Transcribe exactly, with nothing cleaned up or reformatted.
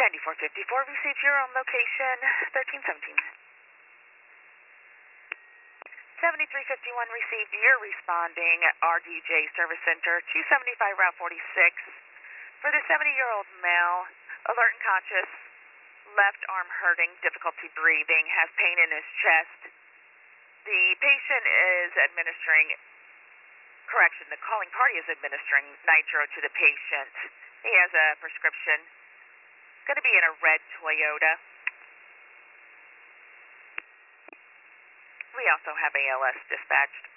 ninety-four fifty-four, received your own location, thirteen seventeen. seventy-three fifty-one, received your responding R D J Service Center, two seventy-five Route forty-six. For the seventy-year-old male, alert and conscious, left arm hurting, difficulty breathing, has pain in his chest. The patient is administering, correction, the calling party is administering nitro to the patient. He has a prescription. Going to be in a red Toyota. We also have A L S dispatched.